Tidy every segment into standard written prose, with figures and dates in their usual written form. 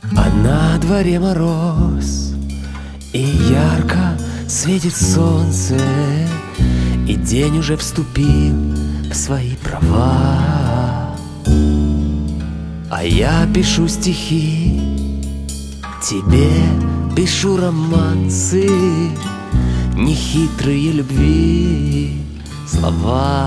А на дворе мороз, и ярко светит солнце, и день уже вступил в свои права. А я пишу стихи, тебе пишу романсы, нехитрые любви слова.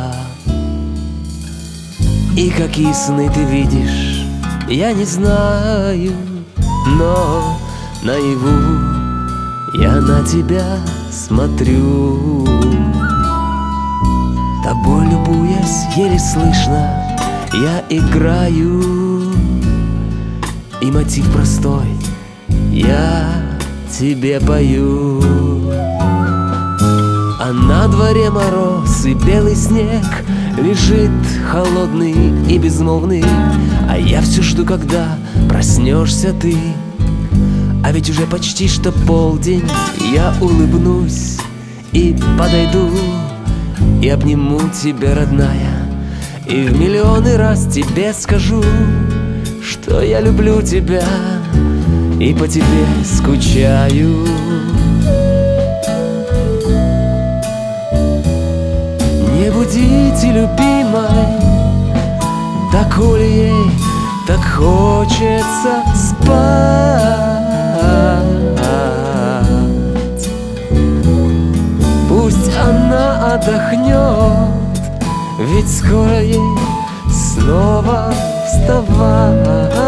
И какие сны ты видишь, я не знаю, но наяву я на тебя смотрю. Тобой любуясь, еле слышно, я играю, и мотив простой я тебе пою. А на дворе мороз и белый снег лежит холодный и безмолвный, а я все жду, когда проснешься ты. А ведь уже почти что полдень. Я улыбнусь и подойду, и обниму тебя, родная, и в миллионы раз тебе скажу, что я люблю тебя и по тебе скучаю. Не будите, любимой, доколе ей так хочется спать. Пусть она отдохнет, ведь скоро ей снова вставать.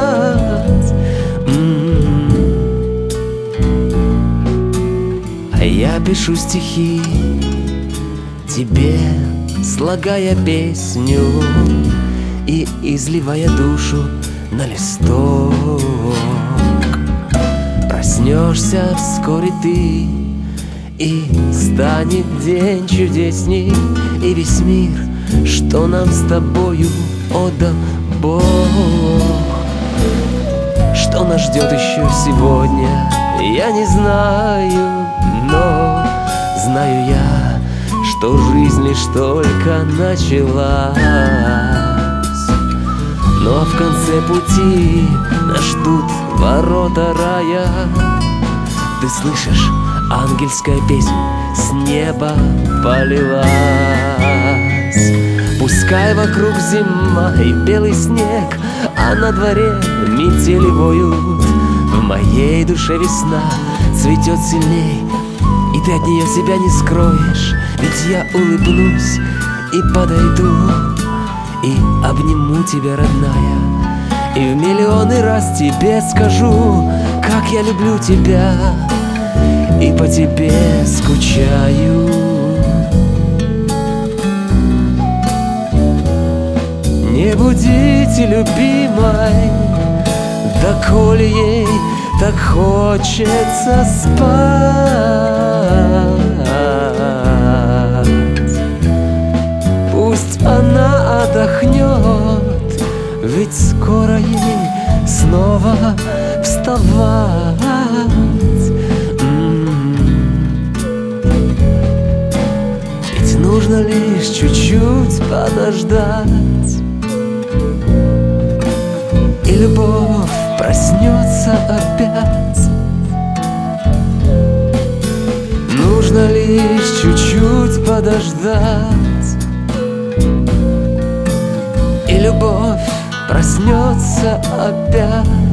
А я пишу стихи, тебе слагая песню и изливая душу на листок. Проснешься вскоре ты, и станет день чудесней, и весь мир, что нам с тобою отдал Бог. Что нас ждет еще сегодня, я не знаю, но знаю я, что жизнь лишь только началась. Ну а в конце пути нас ждут ворота рая. Ты слышишь, ангельская песнь с неба полилась. Пускай вокруг зима и белый снег, а на дворе метели воют. В моей душе весна цветет сильней, и ты от нее себя не скроешь. Ведь я улыбнусь и подойду, и обниму тебя, родная, и в миллионы раз тебе скажу, как я люблю тебя и по тебе скучаю. Не будите, любимой, доколе ей так хочется спать. Пусть она отдохнет, ведь скоро ей снова вставать. Ведь нужно лишь чуть-чуть подождать, и любовь проснется опять. Нужно лишь чуть-чуть подождать, и любовь проснется опять.